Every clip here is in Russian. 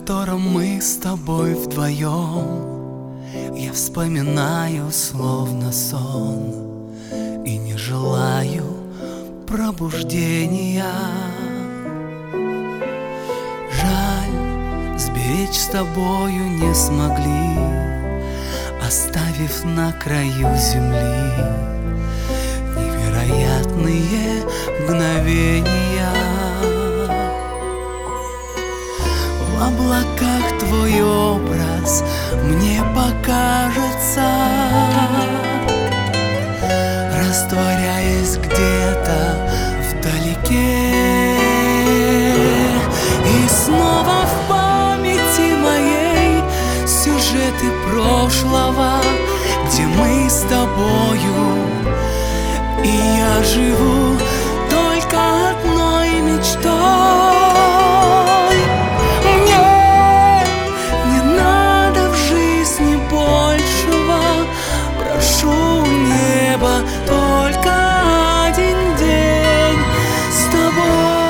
котором мы с тобой вдвоем, я вспоминаю словно сон и не желаю пробуждения. Жаль, сберечь с тобою не смогли, оставив на краю земли невероятные мгновения. В облаках твой образ мне покажется, растворяясь где-то вдалеке. И снова в памяти моей сюжеты прошлого, где мы с тобою, и я живу только одной мечтой. Мне не надо в жизни большего, прошу неба только один день с тобой.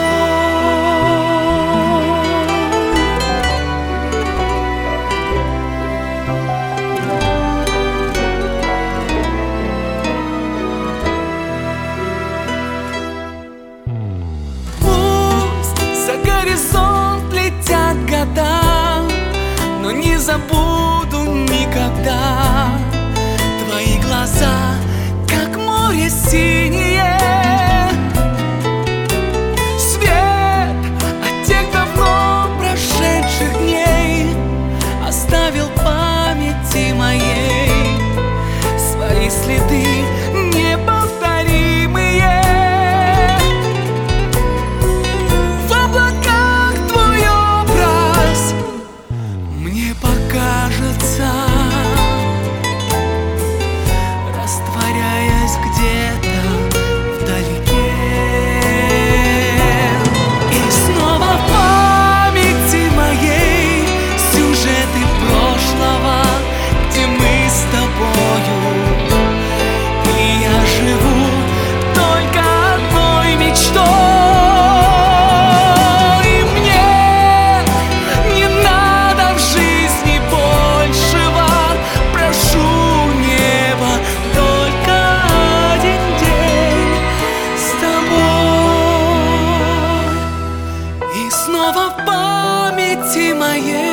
За горизонт летят года, но не забуду никогда твои глаза, как море синее. Свет от тех давно прошедших дней оставил в памяти моей свои следы неповторимые. Растворяясь где-то вдалеке. И снова в памяти моей сюжеты прошлого, где мы с тобою, и я живу только одной мечтой. Снова в памяти моей